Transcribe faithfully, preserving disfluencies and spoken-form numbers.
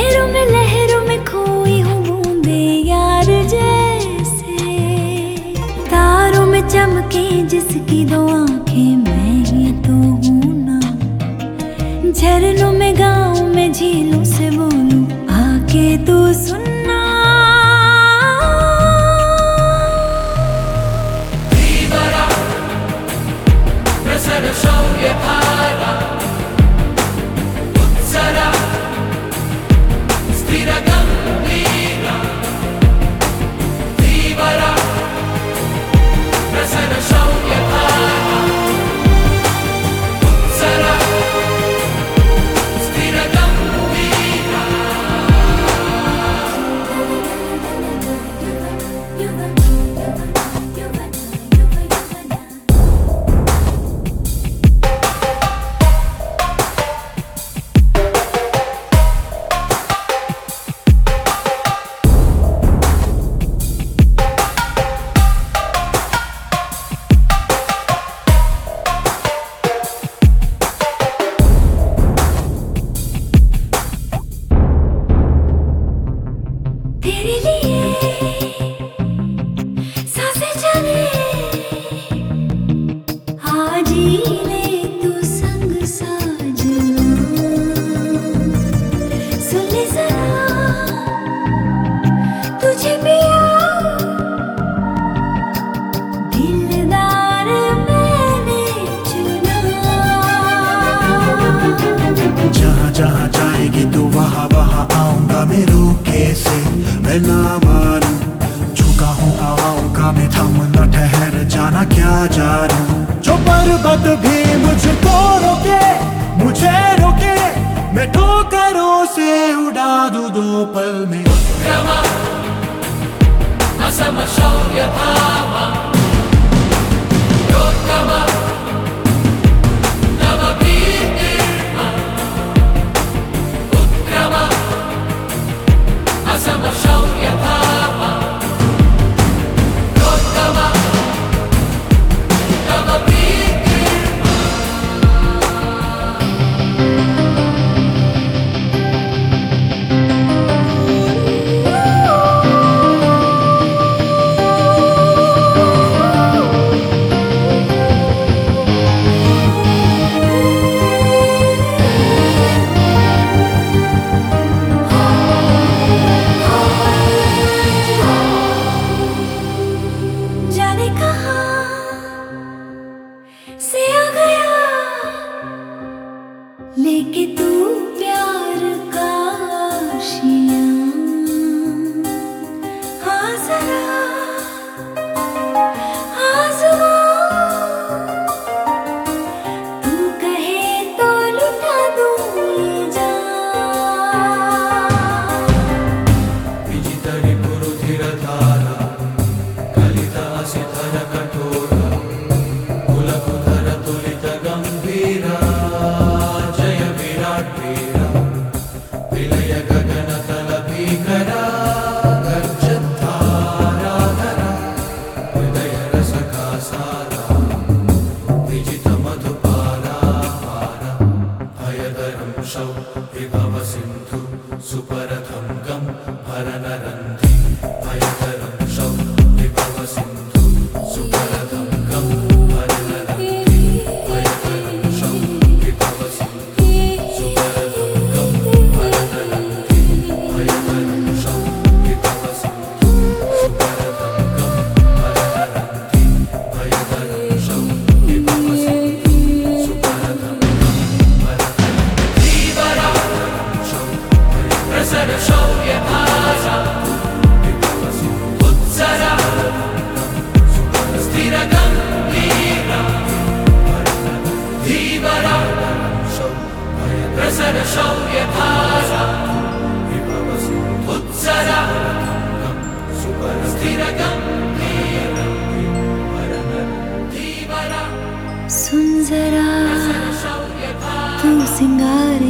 लहरों में लहरों में खोई हूँ बूंदे यार जैसे, तारों में चमके जिसकी दो आंखें मैं ही तो हूँ ना। झरनों में गाँव में झीलों से बोलूं आके तू सुनना। तेरे लिए सांसें चले आज ही ले तू संग साजना। सुन ले जरा तुझे पिया दिलदार मैंने चुना। जहाँ जहाँ जाएगी तू वहाँ वहाँ आऊंगा मैं रुके से मैं ना मानूं। झुका हूँ हवाओं का मैं थम न ठहर जाना क्या जानूं। जो पर्वत भी मुझको रोके मुझे रोके मैं ठोकरों से उड़ा दूं दो पल में। जाने कहाँ से आ गया लेके तू प्यार का आशियाँ। हाँ जरा आज़मा तू कहे तो लुटा दूँ ये जान। विजितरि पुरुधिर धारा कलिता सिधर कठोरा कुलकुधर तुलित गंभीरा जय विराट वीरा विलय गगन तल भीकरा गर्जद्धारा धरा हृदय रस का सारा विजित मधुपारा पारा भयदरं शौ विभव सिंधु सुपरथं गं भरनरन्धि भयदरं शौ विभव सिंधु सुपरथं गं भरनरन्धि भयदरं शौ विभव सिंधु सुपरथं गं भरनरन्धि भयदरं शौ विभव सिंधु सुपरथं गं भरनरन्धि भयदरं शौ विभव सिंधु सुपरथं गं भरनरन्धि धीवरा शौ प्रसर शौर्य भाषा विभव सिंधु उत्सरा स्थिर गंभीरा धीवरा शौ प्रसर शौर्य भाषा विभव सिंधु उत्सरा स्थिर गंभीरा सुन जरा शौर्य तू सिंगारे